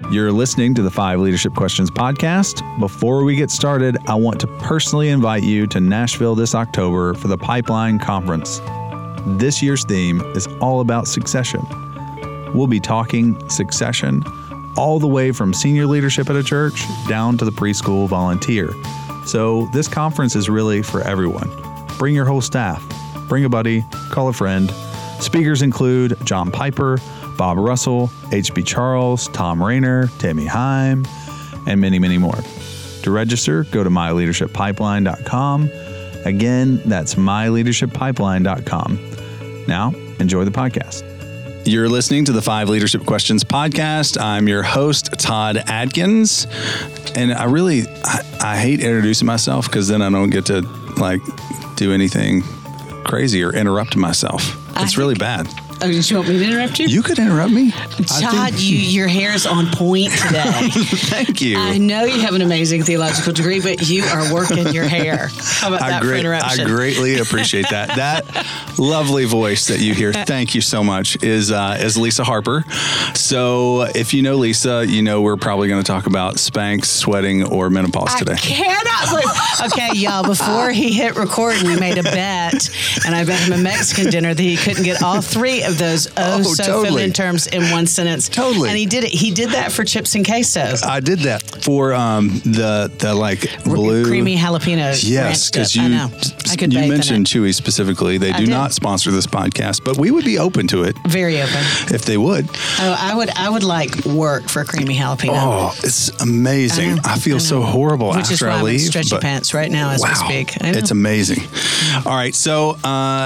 You're listening to the 5 Leadership Questions podcast. Before we get started, I want to personally invite you to Nashville this October for the Pipeline Conference. This year's theme is all about succession. We'll be talking succession all the way from senior leadership at a church down to the preschool volunteer. So this conference is really for everyone. Bring your whole staff. Bring a buddy. Call a friend. Speakers include John Piper, Bob Russell, H.B. Charles, Tom Rainer, Tammy Heim, and many, many more. To register, go to myleadershippipeline.com. Again, that's myleadershippipeline.com. Now, enjoy the podcast. You're listening to the 5 Leadership Questions podcast. I'm your host, Todd Adkins. And I hate introducing myself because then I don't get to do anything crazy or interrupt myself. It's really bad. Oh, did you want me to interrupt you? You could interrupt me. Todd, your hair is on point today. Thank you. I know you have an amazing theological degree, but you are working your hair. How about that for interruption? I greatly appreciate that. That lovely voice that you hear, thank you so much, is Lisa Harper. So if you know Lisa, you know we're probably going to talk about Spanx, sweating, or menopause today. I cannot believe. Okay, y'all, before he hit record, we made a bet, and I bet him a Mexican dinner that he couldn't get all 3 of those feminine terms in one sentence. Totally. And he did it. He did that for chips and queso. I did that for the blue creamy jalapeno. Yes, because you mentioned Chewy specifically. They do not sponsor this podcast, but we would be open to it. Very open. If they would. Oh, I would like work for creamy jalapeno. Oh, it's amazing. I feel so horrible after I leave. Which is why I'm in stretchy pants right now as we speak. It's amazing. All right, so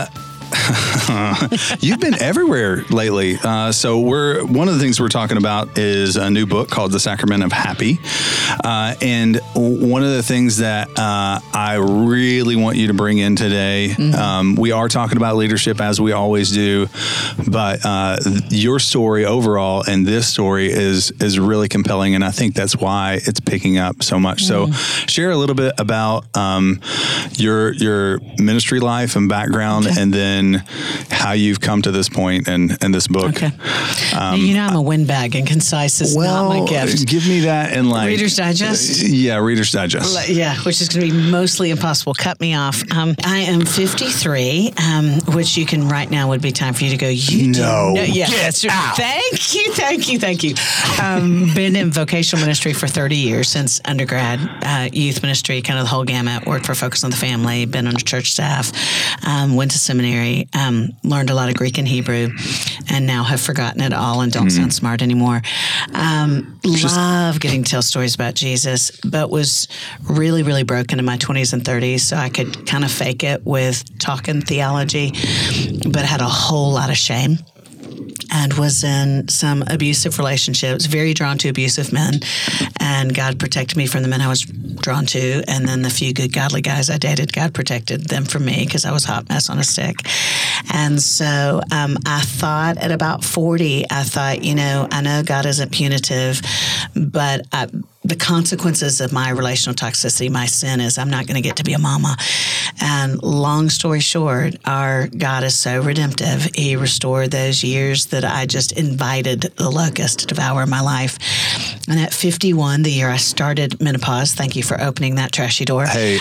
you've been everywhere lately. So one of the things we're talking about is a new book called The Sacrament of Happy. And one of the things that I really want you to bring in today, we are talking about leadership as we always do, but your story overall and this story is really compelling. And I think that's why it's picking up so much. So share a little bit about your ministry life and background, and then how you've come to this point in this book. Okay. I'm a windbag, and concise is not my gift. Give me that in Reader's Digest? Yeah, Reader's Digest. Yeah, which is going to be mostly impossible. Cut me off. I am 53, which you can right now would be time for you to go, No. Yes. Get out. Thank you. Been in vocational ministry for 30 years, since undergrad, youth ministry, kind of the whole gamut, worked for Focus on the Family, been on church staff, went to seminary, learned a lot of Greek and Hebrew, and now have forgotten it all and don't sound smart anymore. Love getting to tell stories about Jesus, but was really, really broken in my 20s and 30s, so I could kind of fake it with talking theology, but had a whole lot of shame. And was in some abusive relationships, very drawn to abusive men. And God protected me from the men I was drawn to. And then the few good, godly guys I dated, God protected them from me because I was a hot mess on a stick. And so I thought at about 40, I know God isn't punitive, but the consequences of my relational toxicity, my sin is I'm not going to get to be a mama. And long story short, our God is so redemptive. He restored those years that I just invited the locust to devour my life. And at 51, the year I started menopause, thank you for opening that trashy door. Hey,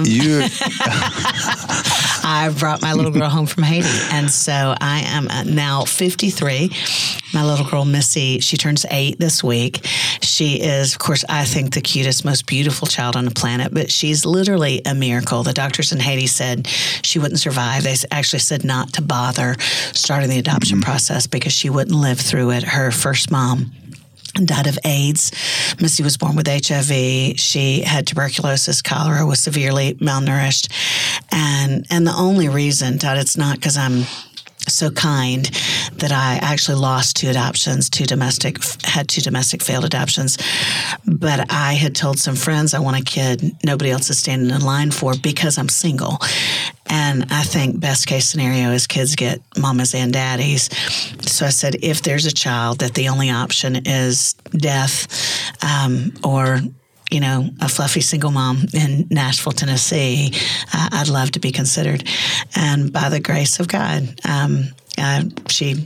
I brought my little girl home from Haiti. And so I am now 53. My little girl, Missy, she turns 8 this week. She is, of course, I think the cutest, most beautiful child on the planet, but she's literally a miracle. The doctors in Haiti said she wouldn't survive. They actually said not to bother starting the adoption process because she wouldn't live through it. Her first mom died of AIDS. Missy was born with HIV. She had tuberculosis, cholera, was severely malnourished. And the only reason, Todd, it's not because I'm so kind that I actually lost 2 adoptions, 2 domestic failed adoptions. But I had told some friends I want a kid nobody else is standing in line for because I'm single. And I think best case scenario is kids get mamas and daddies. So I said, if there's a child that the only option is death or a fluffy single mom in Nashville, Tennessee, I'd love to be considered. And by the grace of God, she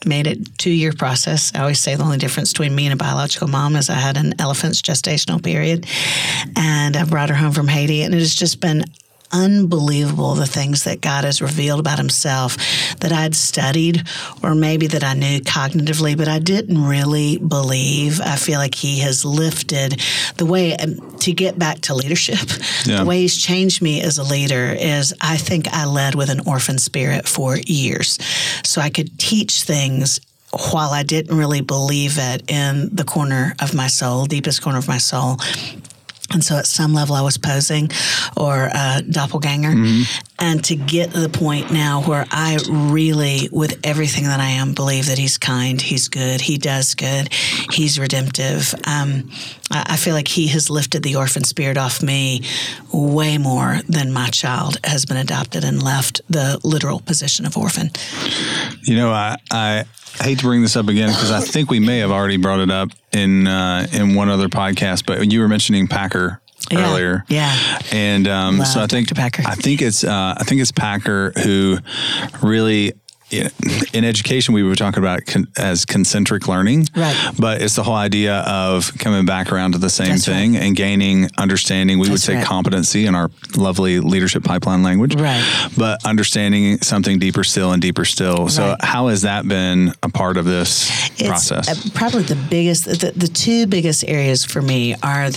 made it 2-year process. I always say the only difference between me and a biological mom is I had an elephant's gestational period, and I brought her home from Haiti, and it has just been unbelievable the things that God has revealed about himself that I'd studied or maybe that I knew cognitively, but I didn't really believe. I feel like he has lifted the way to get back to leadership. Yeah. The way he's changed me as a leader is I think I led with an orphan spirit for years. So I could teach things while I didn't really believe it in the corner of my soul, deepest corner of my soul. And so at some level I was posing or a doppelganger. Mm-hmm. And to get to the point now where I really, with everything that I am, believe that he's kind, he's good, he does good, he's redemptive. I feel like he has lifted the orphan spirit off me way more than my child has been adopted and left the literal position of orphan. You know, I hate to bring this up again because I think we may have already brought it up in one other podcast, but you were mentioning Packer earlier. Yeah. And so I think it's Packer who really, in education, we were talking about as concentric learning, right? But it's the whole idea of coming back around to the same thing right. And gaining understanding. We would say right. Competency in our lovely leadership pipeline language, right? But understanding something deeper still and deeper still. Right. So how has that been a part of this process? Probably the biggest, the two biggest areas for me are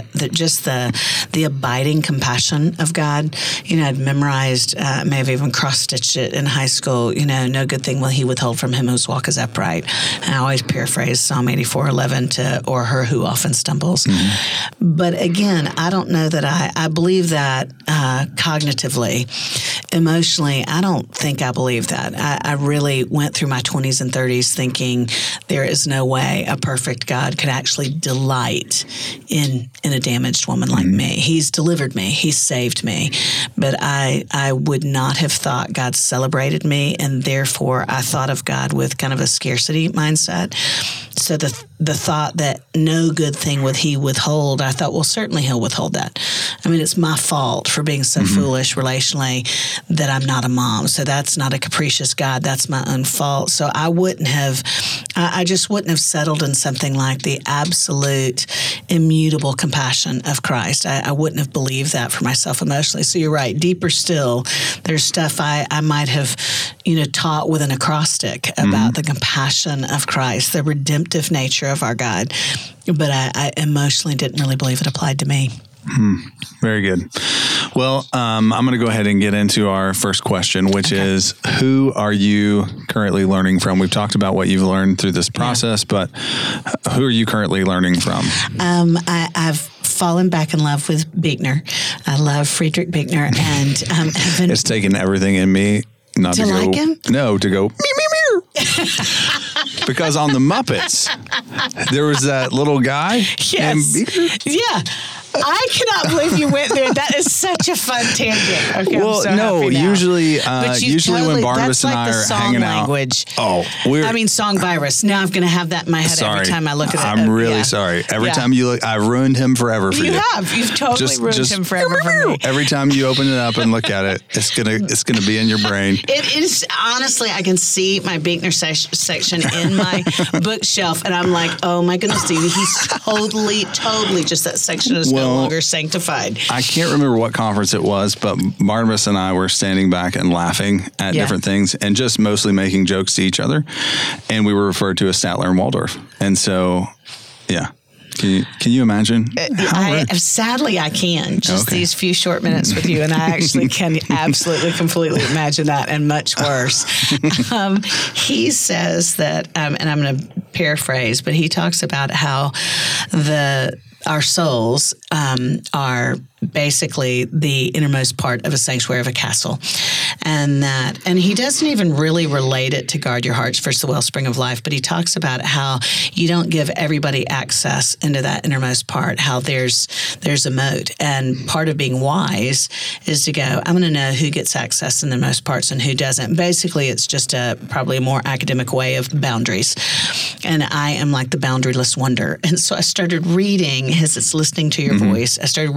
the abiding compassion of God. I'd memorized, may have even cross-stitched it in high school. No good thing will he withhold from him whose walk is upright. And I always paraphrase Psalm 84:11 or her who often stumbles. Mm-hmm. But again, I don't know that I believe that cognitively, emotionally, I don't think I believe that. I really went through my 20s and 30s thinking there is no way a perfect God could actually delight in a damaged woman like me. He's delivered me. He's saved me. But I would not have thought God celebrated me, and therefore I thought of God with kind of a scarcity mindset. So the thought that no good thing would he withhold, I thought, well, certainly he'll withhold that. I mean, it's my fault for being so foolish relationally that I'm not a mom. So that's not a capricious God. That's my own fault. So I just wouldn't have settled in something like the absolute immutable compassion of Christ. I wouldn't have believed that for myself emotionally. So you're right. Deeper still, there's stuff I might have, taught with an acrostic about the compassion of Christ, the redemptive nature of our God. But I emotionally didn't really believe it applied to me. Very good. Well, I'm going to go ahead and get into our first question, which is, who are you currently learning from? We've talked about what you've learned through this process, but who are you currently learning from? I've fallen back in love with Buechner. I love Friedrich Buechner, and it's taken everything in me not to go like him. No, to go. Because on the Muppets, there was that little guy. Yes. Yeah. I cannot believe you went there. That is such a fun tangent. Okay, well, usually when Barnabas and I are hanging language. out. Song virus. Now I'm going to have that in my head every time I look at it. I'm really sorry. Every time you look, I've ruined him forever for you. You have. You've totally ruined him forever for me. Every time you open it up and look at it, it's gonna be in your brain. It is, honestly, I can see my Buechner section in my bookshelf, and I'm like, oh my goodness, Stevie, he's totally just that section is no longer sanctified. I can't remember what conference it was, but Barnabas and I were standing back and laughing at different things and just mostly making jokes to each other. And we were referred to as Statler and Waldorf. And so, yeah. Can you imagine? Sadly, I can. Just these few short minutes with you, and I actually can absolutely, completely imagine that, and much worse. He says that, and I'm going to paraphrase, but he talks about how our souls are basically the innermost part of a sanctuary of a castle. And he doesn't even really relate it to guard your hearts, for it's the wellspring of life, but he talks about how you don't give everybody access into that innermost part, how there's a moat. And part of being wise is to go, I'm going to know who gets access in the most parts and who doesn't. Basically, it's just probably a more academic way of boundaries. And I am like the boundaryless wonder. And so I started reading, as it's listening to your voice, I started reading that book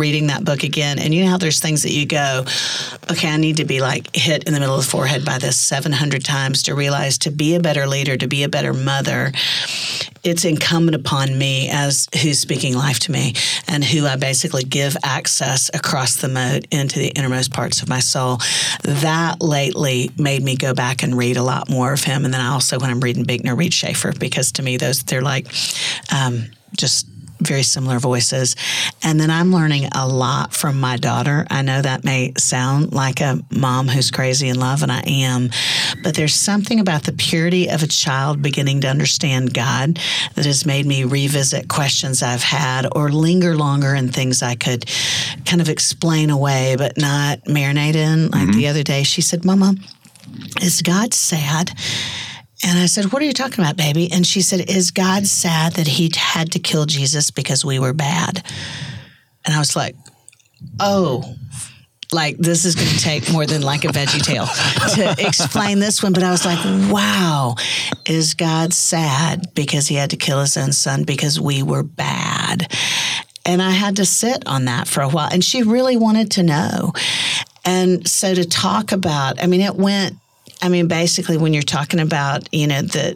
book again. And you know how there's things that you go, okay, I need to be like hit in the middle of the forehead by this 700 times to realize to be a better leader, to be a better mother, it's incumbent upon me as who's speaking life to me and who I basically give access across the moat into the innermost parts of my soul. That lately made me go back and read a lot more of him. And then I also, when I'm reading Buechner, read Schaeffer, because to me, they're like just very similar voices. And then I'm learning a lot from my daughter. I know that may sound like a mom who's crazy in love, and I am, but there's something about the purity of a child beginning to understand God that has made me revisit questions I've had or linger longer in things I could kind of explain away but not marinate in. Like the other day, she said, Mama, is God sad? And I said, what are you talking about, baby? And she said, is God sad that he had to kill Jesus because we were bad? And I was like, oh, like this is going to take more than like a Veggie Tale to explain this one. But I was like, wow, is God sad because he had to kill his own son because we were bad? And I had to sit on that for a while. And she really wanted to know. And so to talk about, basically, when you're talking about, the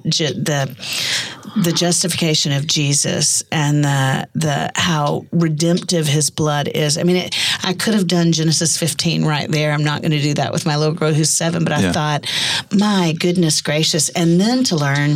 justification of Jesus and the how redemptive his blood is. I could have done Genesis 15 right there. I'm not going to do that with my little girl who's 7, but I thought, my goodness gracious, and then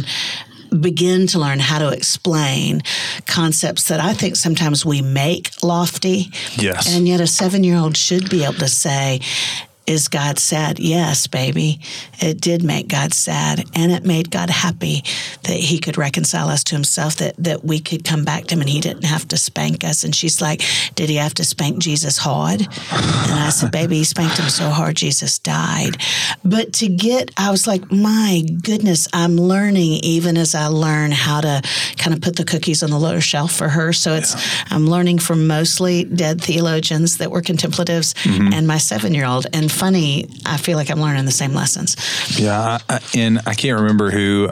begin to learn how to explain concepts that I think sometimes we make lofty. Yes. And yet a 7-year-old should be able to say, is God sad? Yes, baby. It did make God sad, and it made God happy that he could reconcile us to himself, that we could come back to him and he didn't have to spank us. And she's like, did he have to spank Jesus hard? And I said, baby, he spanked him so hard Jesus died. But I was like, my goodness, I'm learning even as I learn how to kind of put the cookies on the lower shelf for her. So I'm learning from mostly dead theologians that were contemplatives and my 7-year-old. And funny, I feel like I'm learning the same lessons. Yeah, and I can't remember who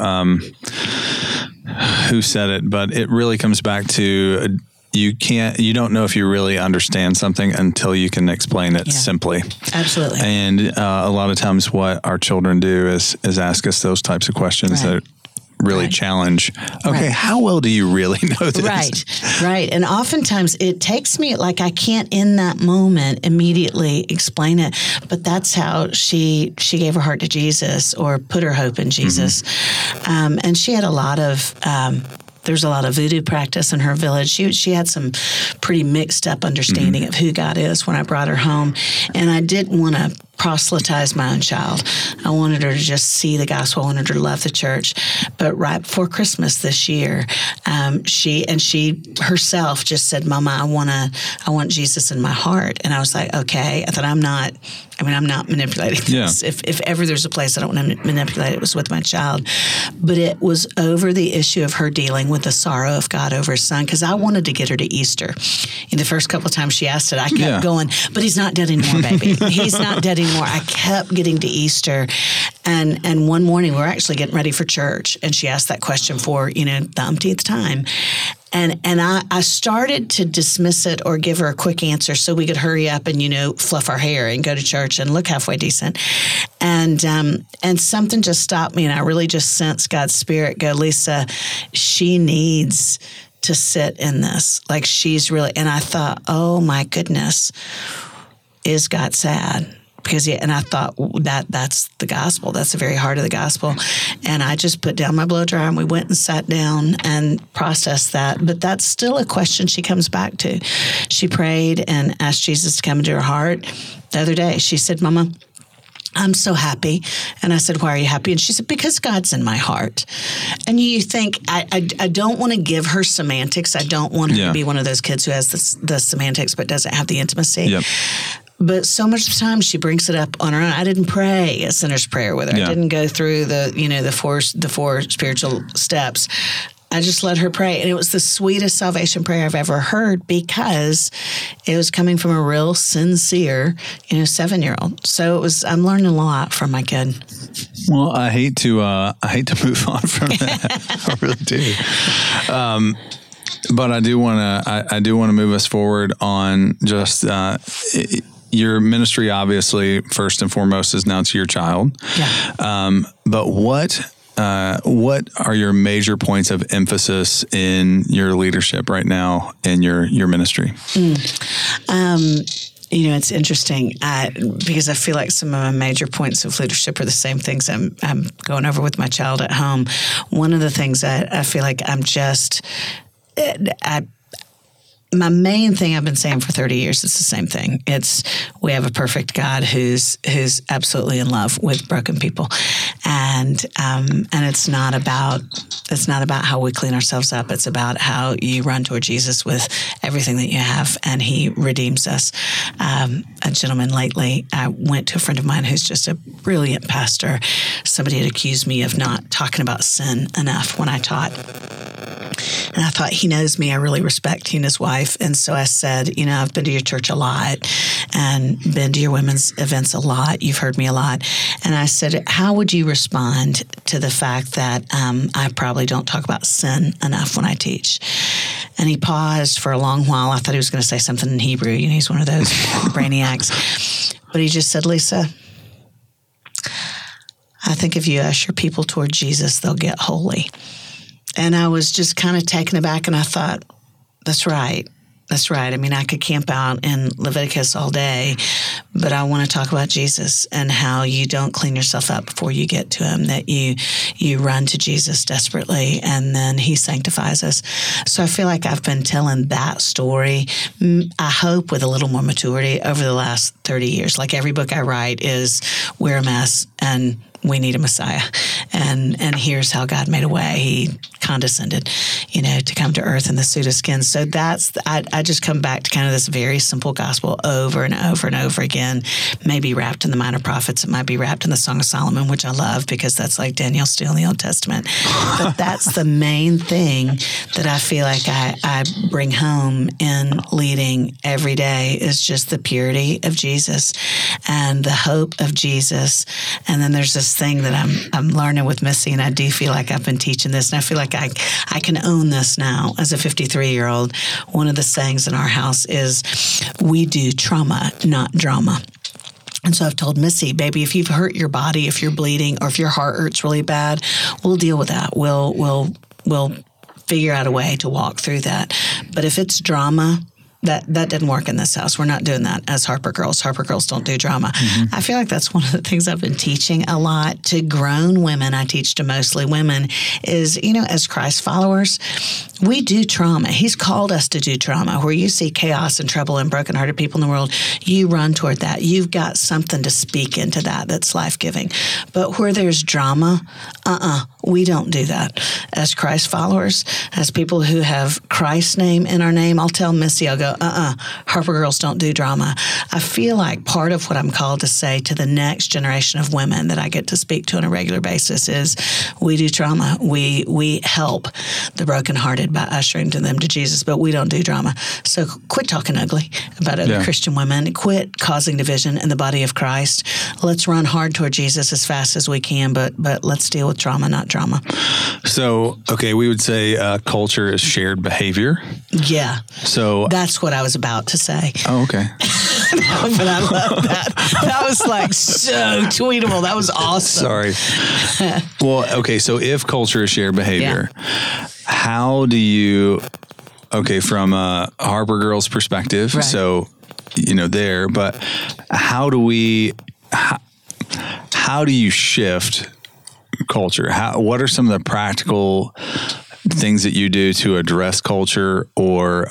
said it, but it really comes back to you don't know if you really understand something until you can explain it simply. Absolutely. And a lot of times what our children do is ask us those types of questions that really challenge, how well do you really know this? Right. And oftentimes it takes me, like I can't in that moment immediately explain it, but that's how she gave her heart to Jesus or put her hope in Jesus. And she had a lot of, there's a lot of voodoo practice in her village. She had some pretty mixed up understanding of who God is when I brought her home. And I didn't want to proselytize my own child. I wanted her to just see the gospel. I wanted her to love the church. But right before Christmas this year, she herself just said, Mama, I want Jesus in my heart. And I was like, okay. I thought, I'm not manipulating this. Yeah. If ever there's a place I don't want to manipulate, it was with my child. But it was over the issue of her dealing with the sorrow of God over his son, because I wanted to get her to Easter. In the first couple of times she asked it, I kept going, but he's not dead anymore, baby. He's not dead anymore. I kept getting to Easter. And one morning we were actually getting ready for church, and she asked that question for, the umpteenth time. And I started to dismiss it or give her a quick answer so we could hurry up and, fluff our hair and go to church and look halfway decent. And something just stopped me, and I really just sensed God's Spirit go, Lisa, she needs to sit in this. Like she's really, and I thought, oh my goodness, is God sad? And I thought that's the gospel. That's the very heart of the gospel. And I just put down my blow dryer and we went and sat down and processed that. But that's still a question she comes back to. She prayed and asked Jesus to come into her heart. The other day, she said, Mama, I'm so happy. And I said, why are you happy? And she said, because God's in my heart. And you think, I don't want to give her semantics. I don't want her to be one of those kids who has the semantics but doesn't have the intimacy. Yep. But so much of the time she brings it up on her own. I didn't pray a sinner's prayer with her. I didn't go through the four spiritual steps. I just let her pray. And it was the sweetest salvation prayer I've ever heard, because it was coming from a real sincere, 7-year-old. So I'm learning a lot from my kid. Well, I hate to move on from that. I really do. But I do want to move us forward on just your ministry. Obviously, first and foremost, is now to your child. Yeah. But what are your major points of emphasis in your leadership right now in your ministry? It's interesting because I feel like some of my major points of leadership are the same things I'm going over with my child at home. One of the things I feel like my main thing I've been saying for 30 years, it's the same thing. It's we have a perfect God who's absolutely in love with broken people, and it's not about how we clean ourselves up. It's about how you run toward Jesus with everything that you have, and He redeems us. A gentleman lately, I went to a friend of mine who's just a brilliant pastor. Somebody had accused me of not talking about sin enough when I taught. And I thought, he knows me. I really respect he and his wife. And so I said, I've been to your church a lot and been to your women's events a lot. You've heard me a lot. And I said, how would you respond to the fact that I probably don't talk about sin enough when I teach? And he paused for a long while. I thought he was going to say something in Hebrew. He's one of those brainiacs. But he just said, Lisa, I think if you usher people toward Jesus, they'll get holy. And I was just kind of taken aback, and I thought, that's right. That's right. I mean, I could camp out in Leviticus all day, but I want to talk about Jesus and how you don't clean yourself up before you get to Him, that you run to Jesus desperately, and then He sanctifies us. So I feel like I've been telling that story, I hope with a little more maturity over the last 30 years. Like every book I write is, we're a mess, and we need a Messiah. And here's how God made a way. He condescended, to come to earth in the suit of skin. So I just come back to kind of this very simple gospel over and over and over again, maybe wrapped in the Minor Prophets. It might be wrapped in the Song of Solomon, which I love because that's like Daniel Steele in the Old Testament. But that's the main thing that I feel like I bring home in leading every day is just the purity of Jesus and the hope of Jesus. And then there's this thing that I'm learning with Missy, and I do feel like I've been teaching this, and I feel like I can own this now as a 53-year-old. One of the sayings in our house is, we do trauma, not drama. And so I've told Missy, baby, if you've hurt your body, if you're bleeding, or if your heart hurts really bad, we'll deal with that. We'll figure out a way to walk through that. But if it's drama, that didn't work in this house. We're not doing that as Harper Girls. Harper Girls don't do drama. Mm-hmm. I feel like that's one of the things I've been teaching a lot to grown women. I teach to mostly women is, as Christ followers, we do trauma. He's called us to do trauma. Where you see chaos and trouble and brokenhearted people in the world, you run toward that. You've got something to speak into that's life-giving. But where there's drama, we don't do that. As Christ followers, as people who have Christ's name in our name, I'll tell Missy, I'll go, Harper Girls don't do drama. I feel like part of what I'm called to say to the next generation of women that I get to speak to on a regular basis is, we do trauma. We help the brokenhearted by ushering them to Jesus, but we don't do drama. So quit talking ugly about other Christian women. Quit causing division in the body of Christ. Let's run hard toward Jesus as fast as we can, but let's deal with trauma, not drama. So, okay, we would say culture is shared behavior. Yeah. So that's what I was about to say. Oh, okay. But I love that. That was like so tweetable. That was awesome. Sorry. Well, okay, so if culture is shared behavior, how do you, from a Harper Girls perspective, right. So, but how do you shift culture? What are some of the practical things that you do to address culture or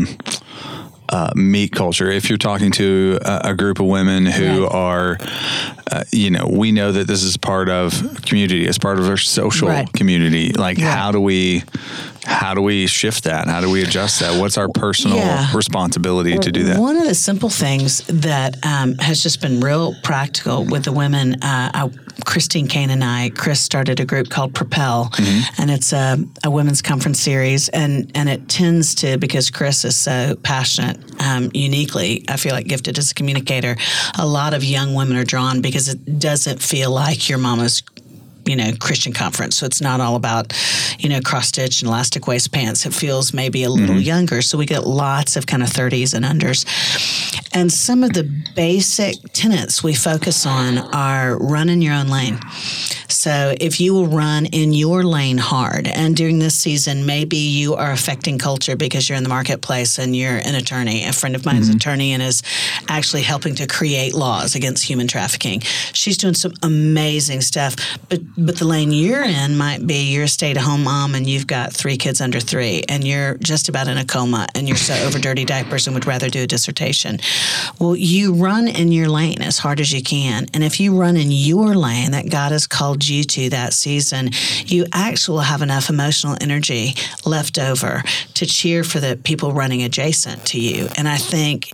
meet culture? If you're talking to a group of women who are, we know that this is part of community, it's part of our social community. Like, how do we shift that? How do we adjust that? What's our personal responsibility to do that? One of the simple things that has just been real practical with the women, Christine Kane and Chris started a group called Propel, and it's a women's conference series, and it tends to, because Chris is so passionate, uniquely, I feel like gifted as a communicator, a lot of young women are drawn because it doesn't feel like your mama's Christian conference. So it's not all about, cross stitch and elastic waist pants. It feels maybe a little younger. So we get lots of kind of 30s and unders. And some of the basic tenets we focus on are run in your own lane. So if you will run in your lane hard, and during this season, maybe you are affecting culture because you're in the marketplace and you're an attorney. A friend of mine is an attorney and is actually helping to create laws against human trafficking. She's doing some amazing stuff, but the lane you're in might be you're a stay-at-home mom and you've got 3 kids under 3 and you're just about in a coma and you're so over dirty diapers and would rather do a dissertation. Well, you run in your lane as hard as you can. And if you run in your lane that God has called you to that season, you actually will have enough emotional energy left over to cheer for the people running adjacent to you. And I think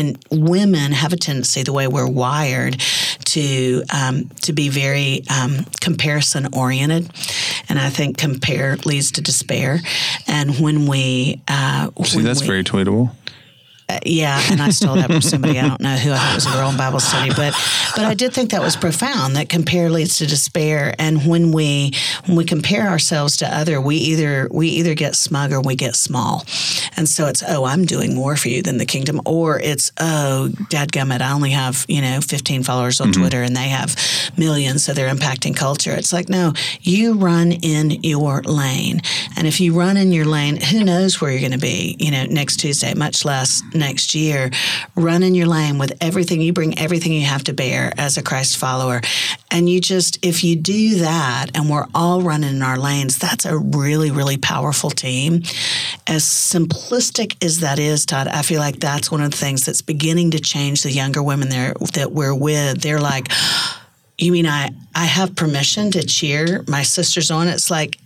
women have a tendency, the way we're wired, to be very comparison oriented, and I think compare leads to despair. And when we that's very tweetable. Yeah, and I stole that from somebody. I don't know who. I thought it was a girl in Bible study, but I did think that was profound. That compare leads to despair, and when we compare ourselves to other, we either get smug or we get small, and so it's I'm doing more for you than the kingdom, or it's dadgummit, I only have 15 followers on Twitter and they have millions, so they're impacting culture. It's like, no, you run in your lane, and if you run in your lane, who knows where you're going to be next Tuesday, much less next year. Run in your lane with everything. You bring everything you have to bear as a Christ follower. And if you do that and we're all running in our lanes, that's a really, really powerful team. As simplistic as that is, Todd, I feel like that's one of the things that's beginning to change the younger women there that we're with. They're like, you mean I have permission to cheer my sisters on? It's like,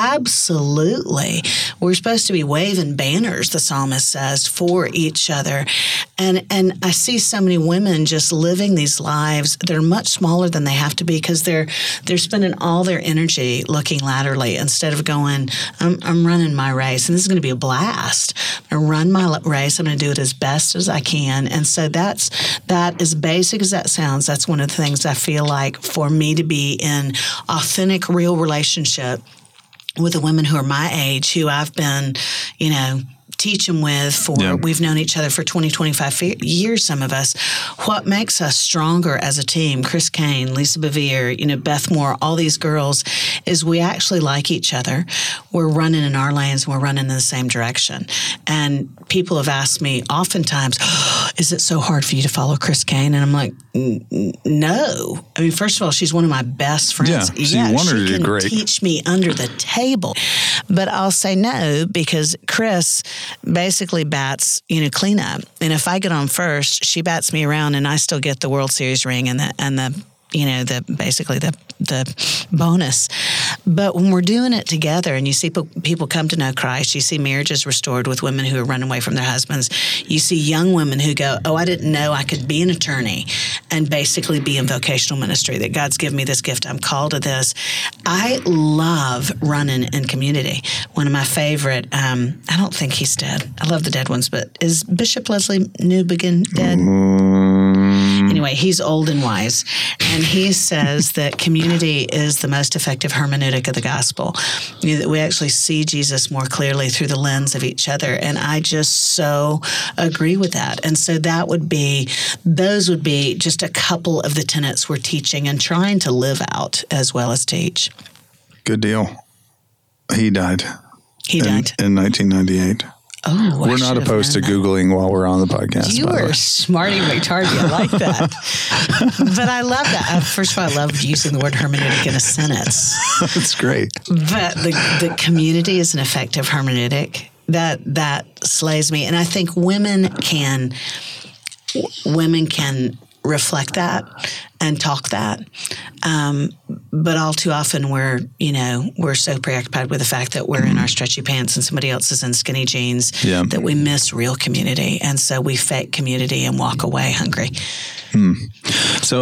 absolutely. We're supposed to be waving banners, the psalmist says, for each other. And I see so many women just living these lives that are much smaller than they have to be because they're spending all their energy looking laterally instead of going, I'm running my race, and this is going to be a blast. I'm going to run my race. I'm going to do it as best as I can. And so that, as basic as that sounds, that's one of the things I feel like for me to be in authentic, real relationship with the women who are my age, who I've been, teaching with we've known each other for 20, 25 years, some of us. What makes us stronger as a team, Chris Kane, Lisa Bevere, Beth Moore, all these girls, is we actually like each other. We're running in our lanes and we're running in the same direction. And people have asked me oftentimes, is it so hard for you to follow Chris Kane? And I'm like, no. I mean, first of all, she's one of my best friends. Yeah, she can great. Teach me under the table. But I'll say no because Chris basically bats, cleanup. And if I get on first, she bats me around and I still get the World Series ring and the bonus. But when we're doing it together and you see people come to know Christ, you see marriages restored with women who are running away from their husbands. You see young women who go, I didn't know I could be an attorney and basically be in vocational ministry, that God's given me this gift. I'm called to this. I love running in community. One of my favorite, I don't think he's dead. I love the dead ones, but is Bishop Leslie Newbigin dead? Anyway, he's old and wise. And he says that community is the most effective hermeneutic of the gospel. That we actually see Jesus more clearly through the lens of each other. And I just so agree with that. And so those would be just a couple of the tenets we're teaching and trying to live out as well as teach. Good deal. He died. In 1998. Oh, we're not opposed to Googling while we're on the podcast. You are smarty McTardy. I like that. But I love that. First of all, I love using the word hermeneutic in a sentence. That's great. But the community is an effective hermeneutic. That slays me. And I think women can reflect that and talk that. But all too often we're so preoccupied with the fact that we're in our stretchy pants and somebody else is in skinny jeans that we miss real community. And so we fake community and walk away hungry. So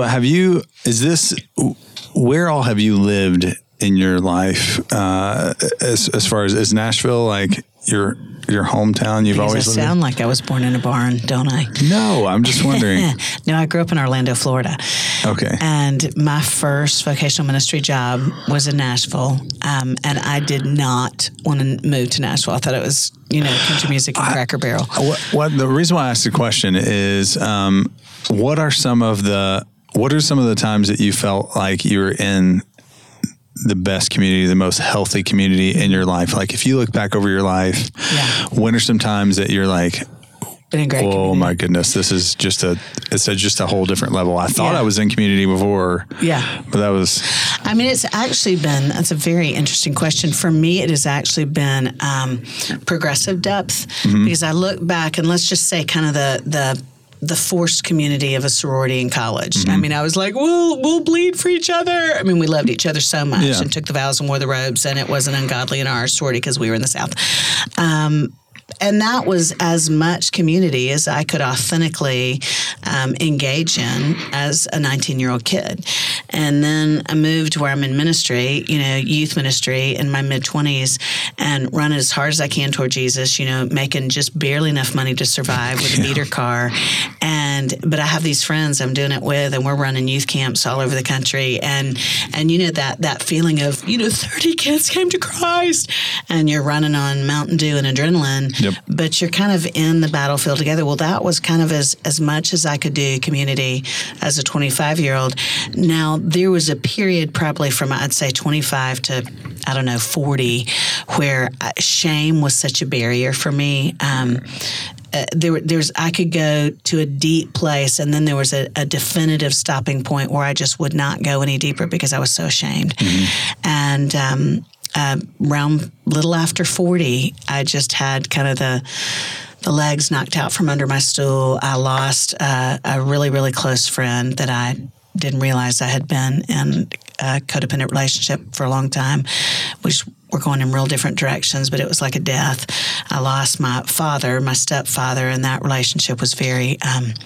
where all have you lived in your life? As far as Nashville, like your hometown? You've Because always I lived sound like I was born in a barn, don't I? No, I'm just wondering. No, I grew up in Orlando, Florida. Okay. And my first vocational ministry job was in Nashville. And I did not want to move to Nashville. I thought it was, country music and Cracker Barrel. What the reason why I asked the question is, what are some of the times that you felt like you were in the best community, the most healthy community in your life? Like if you look back over your life, when are some times that you're like, been a great oh my goodness, this is just a whole different level. I thought I was in community before. Yeah. But that was. I mean, that's a very interesting question. For me, it has actually been progressive depth, because I look back and let's just say kind of the forced community of a sorority in college. I mean, I was like, we'll bleed for each other. I mean, we loved each other so much and took the vows and wore the robes, and it wasn't ungodly in our sorority because we were in the South. And that was as much community as I could authentically engage in as a 19-year-old kid. And then I moved where I'm in ministry, youth ministry in my mid-20s, and run as hard as I can toward Jesus, making just barely enough money to survive with a beater car. But I have these friends I'm doing it with, and we're running youth camps all over the country. And that feeling of, 30 kids came to Christ, and you're running on Mountain Dew and adrenaline. Yep. But you're kind of in the battlefield together. Well, that was kind of as much as I could do community as a 25-year-old. Now, there was a period probably from, I'd say, 25 to, 40, where shame was such a barrier for me. I could go to a deep place, and then there was a definitive stopping point where I just would not go any deeper because I was so ashamed. And around little after 40, I just had kind of the legs knocked out from under my stool. I lost a really, really close friend that I didn't realize I had been in a codependent relationship for a long time, which we're going in real different directions, but it was like a death. I lost my father, my stepfather, and that relationship was very,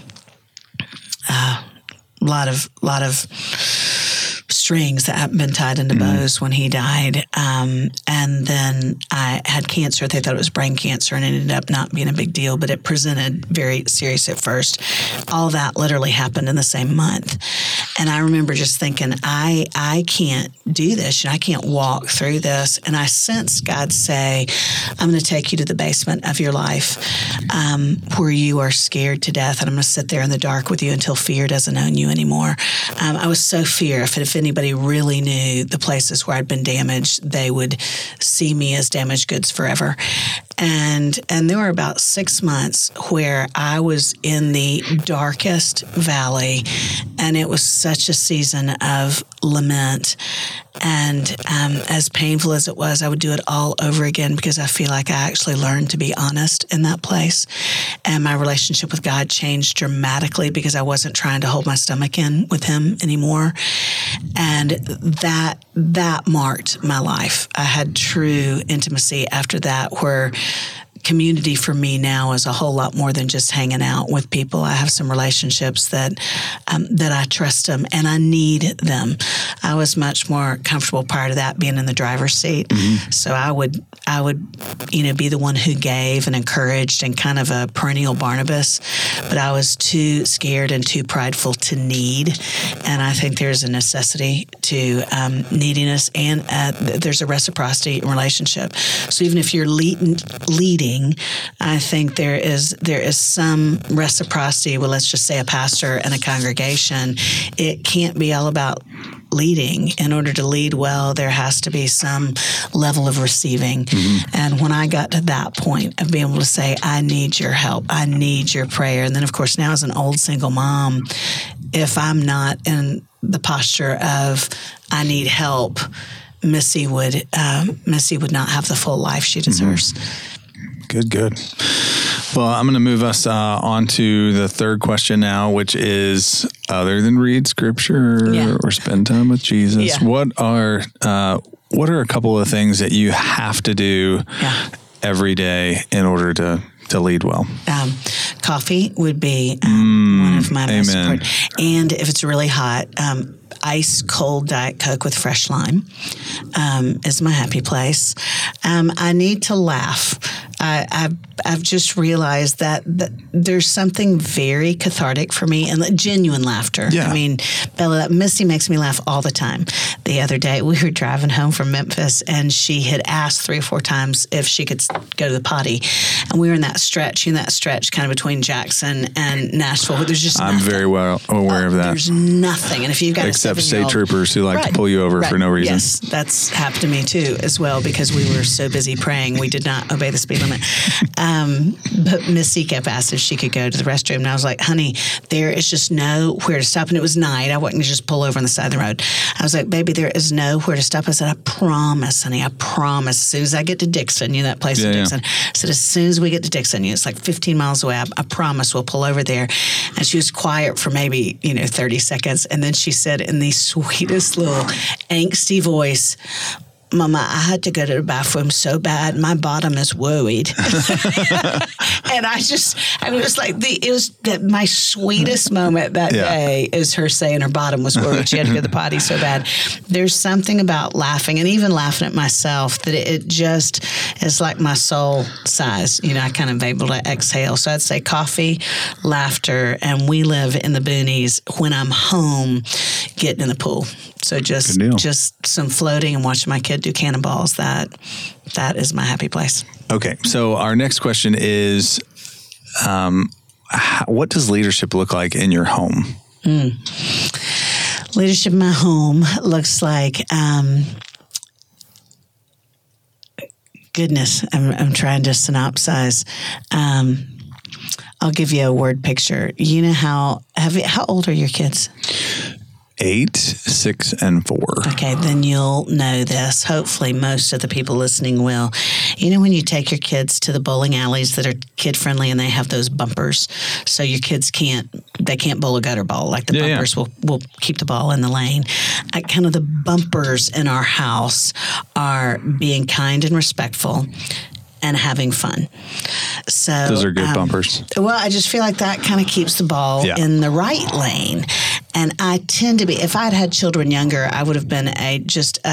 lot of strings that hadn't been tied into bows when he died. And then I had cancer. They thought it was brain cancer, and it ended up not being a big deal, but it presented very serious at first. All that literally happened in the same month. And I remember just thinking, I can't do this, and I can't walk through this. And I sensed God say, I'm going to take you to the basement of your life where you are scared to death, and I'm going to sit there in the dark with you until fear doesn't own you anymore. I was so fearful. If anybody really knew the places where I'd been damaged, they would see me as damaged goods forever. And there were about 6 months where I was in the darkest valley, and it was such a season of lament. And as painful as it was, I would do it all over again because I feel like I actually learned to be honest in that place. And my relationship with God changed dramatically because I wasn't trying to hold my stomach in with Him anymore. And that marked my life. I had true intimacy after that, where community for me now is a whole lot more than just hanging out with people. I have some relationships that I trust them and I need them. I was much more comfortable prior to that being in the driver's seat. Mm-hmm. So I would be the one who gave and encouraged and kind of a perennial Barnabas, but I was too scared and too prideful to need. And I think there's a necessity to neediness, and there's a reciprocity in relationship. So even if you're leading, I think there is some reciprocity. Well, let's just say a pastor and a congregation. It can't be all about leading. In order to lead well, there has to be some level of receiving. Mm-hmm. And when I got to that point of being able to say, I need your help, I need your prayer. And then, of course, now as an old single mom, if I'm not in the posture of I need help, Missy would not have the full life she deserves. Mm-hmm. Good. Well, I'm going to move us on to the third question now, which is, other than read scripture or spend time with Jesus, what are a couple of things that you have to do every day in order to lead well? Coffee would be one of my most important. And if it's really hot, ice cold Diet Coke with fresh lime is my happy place. I need to laugh. I've just realized that there's something very cathartic for me and genuine laughter. Yeah. I mean, Bella, Misty makes me laugh all the time. The other day we were driving home from Memphis and she had asked 3 or 4 times if she could go to the potty. And we were in that stretch kind of between Jackson and Nashville. But there's just I'm nothing. very well aware of that. There's nothing. And if you've got Except a state 7-year-old, troopers who like to pull you over for no reason. Yes, that's happened to me too as well because we were so busy praying we did not obey the speed limit. But Missy kept asking if she could go to the restroom. And I was like, honey, there is just nowhere to stop. And it was night. I wasn't just pull over on the side of the road. I was like, baby, there is nowhere to stop. I said, I promise, honey, I promise. As soon as I get to Dixon, that place in Dixon. I said, as soon as we get to Dixon, it's like 15 miles away. I promise we'll pull over there. And she was quiet for maybe, 30 seconds. And then she said in the sweetest little angsty voice, Mama, I had to go to the bathroom so bad. My bottom is worried. And it was my sweetest moment that day is her saying her bottom was worried. She had to go to the potty so bad. There's something about laughing and even laughing at myself that it just is like my soul sighs. I kind of able to exhale. So I'd say coffee, laughter, and we live in the boonies. When I'm home, getting in the pool. So just some floating and watching my kid do cannonballs. That is my happy place. Okay. So our next question is, what does leadership look like in your home? Leadership in my home looks like, goodness, I'm trying to synopsize. I'll give you a word picture. How old are your kids? 8, 6, and 4. Okay, then you'll know this. Hopefully, most of the people listening will. When you take your kids to the bowling alleys that are kid-friendly and they have those bumpers, so your kids can't bowl a gutter ball. Like the bumpers will keep the ball in the lane. Kind of the bumpers in our house are being kind and respectful and having fun. So those are good bumpers. Well, I just feel like that kind of keeps the ball in the right lane. And I tend to be, if I'd had children younger, I would have been an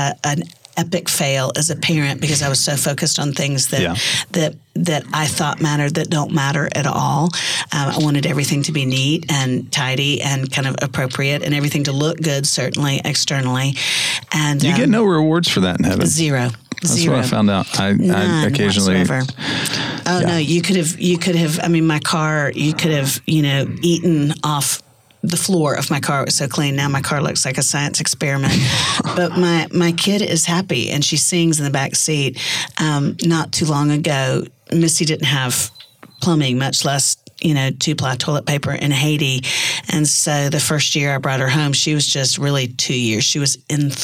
epic fail as a parent because I was so focused on things that I thought mattered that don't matter at all. I wanted everything to be neat and tidy and kind of appropriate and everything to look good, certainly externally. And you get no rewards for that in heaven. Zero. That's what I found out. I occasionally. No, you could have. I mean, my car. You could have, eaten off the floor of my car. It was so clean. Now my car looks like a science experiment. But my kid is happy and she sings in the back seat. Not too long ago, Missy didn't have plumbing, much less 2-ply toilet paper in Haiti. And so the first year I brought her home, she was just really 2 years. She was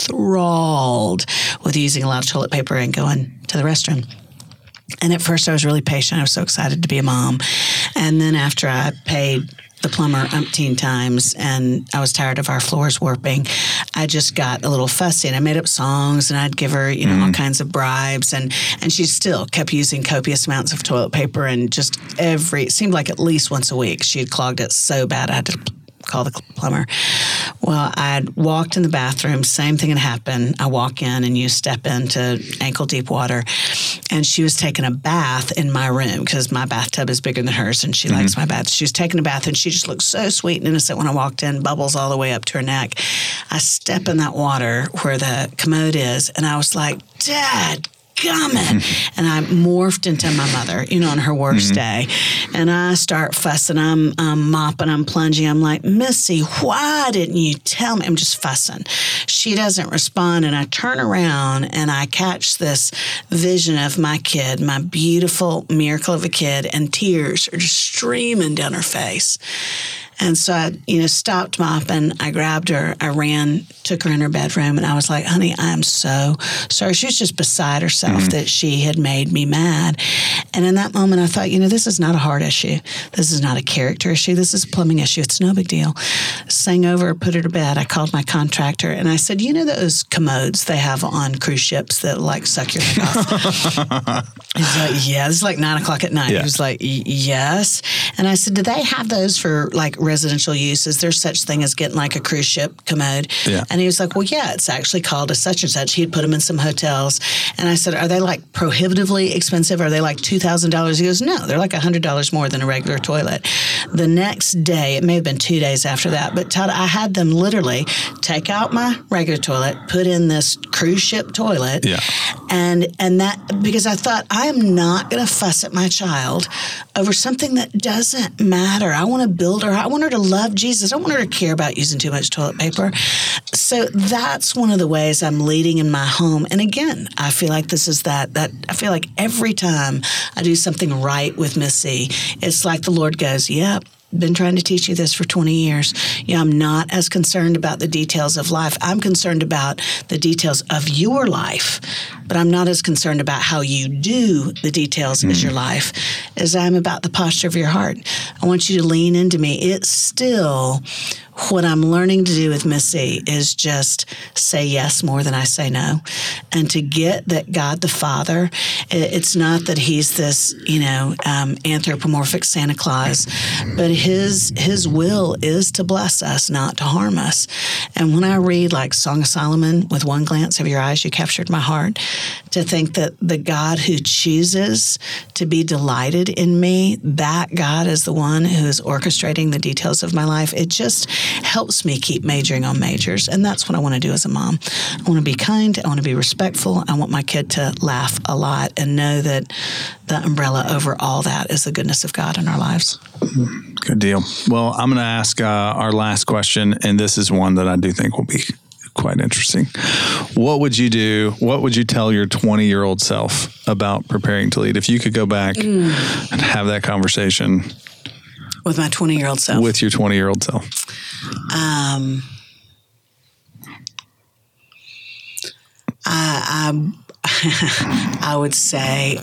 enthralled with using a lot of toilet paper and going to the restroom. And at first I was really patient. I was so excited to be a mom. And then after I paid the plumber umpteen times and I was tired of our floors warping, I just got a little fussy and I made up songs and I'd give her, all kinds of bribes and she still kept using copious amounts of toilet paper and just it seemed like at least once a week she had clogged it so bad I had to call the plumber. Well, I'd walked in the bathroom, same thing had happened. I walk in and you step into ankle deep water and she was taking a bath in my room because my bathtub is bigger than hers and she likes my bath. She was taking a bath and she just looked so sweet and innocent when I walked in, bubbles all the way up to her neck. I step in that water where the commode is and I was like, Dad, gummit. And I morphed into my mother, on her worst day. And I start fussing. I'm mopping, I'm plunging. I'm like, Missy, why didn't you tell me? I'm just fussing. She doesn't respond. And I turn around and I catch this vision of my kid, my beautiful miracle of a kid, and tears are just streaming down her face. And so I, stopped mopping. I grabbed her. I ran, took her in her bedroom, and I was like, honey, I am so sorry. She was just beside herself that she had made me mad. And in that moment, I thought, this is not a heart issue. This is not a character issue. This is a plumbing issue. It's no big deal. Sang over, put her to bed. I called my contractor, and I said, those commodes they have on cruise ships that, suck your head off? He's like, yeah. This is like 9 o'clock at night. Yeah. He was like, yes. And I said, do they have those for, residential use? Is there such thing as getting like a cruise ship commode? Yeah. And he was like, well, yeah, it's actually called a such and such. He'd put them in some hotels. And I said, are they like prohibitively expensive? Are they like $2,000? He goes, no, they're like $100 more than a regular toilet. The next day, it may have been 2 days after that, but Todd, I had them literally take out my regular toilet, put in this cruise ship toilet. Yeah. And that, because I thought, I am not going to fuss at my child over something that doesn't matter. I want to build her. I want her to love Jesus. I want her to care about using too much toilet paper. So that's one of the ways I'm leading in my home. And again, I feel like this is that I feel like every time I do something right with Miss C, it's like the Lord goes, yep. Been trying to teach you this for 20 years. Yeah, I'm not as concerned about the details of life. I'm concerned about the details of your life, but I'm not as concerned about how you do the details as your life as I'm about the posture of your heart. I want you to lean into me. It's still what I'm learning to do with Missy is just say yes more than I say no. And to get that God the Father, it's not that he's this, anthropomorphic Santa Claus, but his will is to bless us, not to harm us. And when I read like Song of Solomon, with one glance of your eyes, you captured my heart, to think that the God who chooses to be delighted in me, that God is the one who is orchestrating the details of my life. It just helps me keep majoring on majors. And that's what I want to do as a mom. I want to be kind. I want to be respectful. I want my kid to laugh a lot and know that the umbrella over all that is the goodness of God in our lives. Good deal. Well, I'm going to ask our last question, and this is one that I do think will be quite interesting. What would you do? What would you tell your 20-year-old self about preparing to lead? If you could go back and have that conversation with my 20-year-old self. With your 20-year-old self. I would say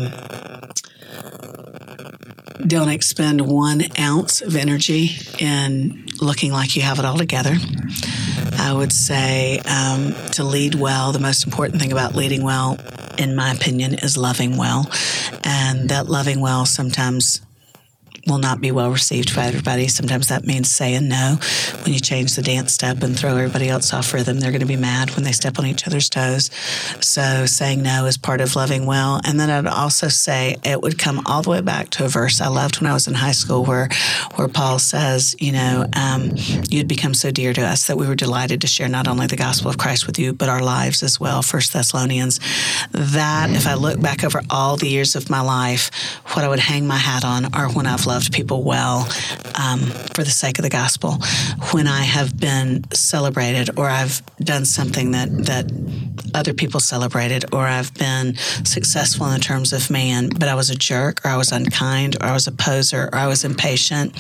don't expend 1 ounce of energy in looking like you have it all together. I would say to lead well, the most important thing about leading well, in my opinion, is loving well. And that loving well sometimes will not be well received by everybody. Sometimes that means saying no. When you change the dance step and throw everybody else off rhythm, they're going to be mad when they step on each other's toes. So saying no is part of loving well. And then I'd also say it would come all the way back to a verse I loved when I was in high school where Paul says, you'd become so dear to us that we were delighted to share not only the gospel of Christ with you, but our lives as well, 1 Thessalonians. That, if I look back over all the years of my life, what I would hang my hat on are when I've loved people well for the sake of the gospel, when I have been celebrated or I've done something that other people celebrated, or I've been successful in the terms of man, but I was a jerk or I was unkind or I was a poser or I was impatient.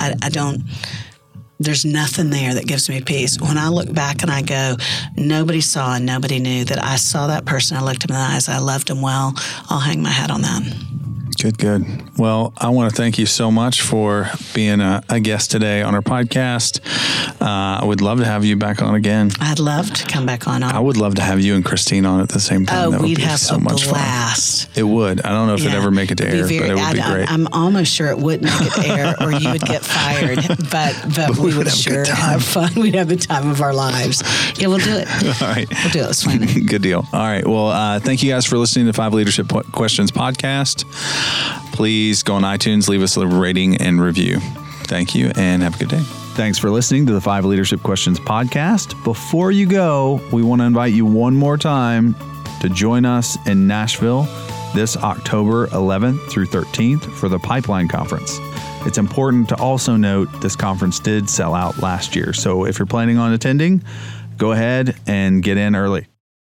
There's nothing there that gives me peace. When I look back and I go, nobody saw and nobody knew that I saw that person, I looked him in the eyes, I loved him well, I'll hang my hat on that. Good. Well, I want to thank you so much for being a guest today on our podcast. I would love to have you back on again. I'd love to come back on. I would love to have you and Christine on at the same time. Oh, we'd have so much blast. Fun. It would. I don't know if it'd ever make it to air, but it would be great. I'm almost sure it wouldn't make it to air, or you would get fired. But we would sure have fun. We'd have the time of our lives. Yeah, we'll do it. All right. We'll do it. Let's find it. Good deal. All right. Well, thank you guys for listening to 5 Leadership Questions podcast. Please go on iTunes, leave us a rating and review. Thank you, and have a good day. Thanks for listening to the 5 Leadership Questions podcast. Before you go, we want to invite you one more time to join us in Nashville this October 11th through 13th for the Pipeline Conference. It's important to also note this conference did sell out last year, so if you're planning on attending, go ahead and get in early.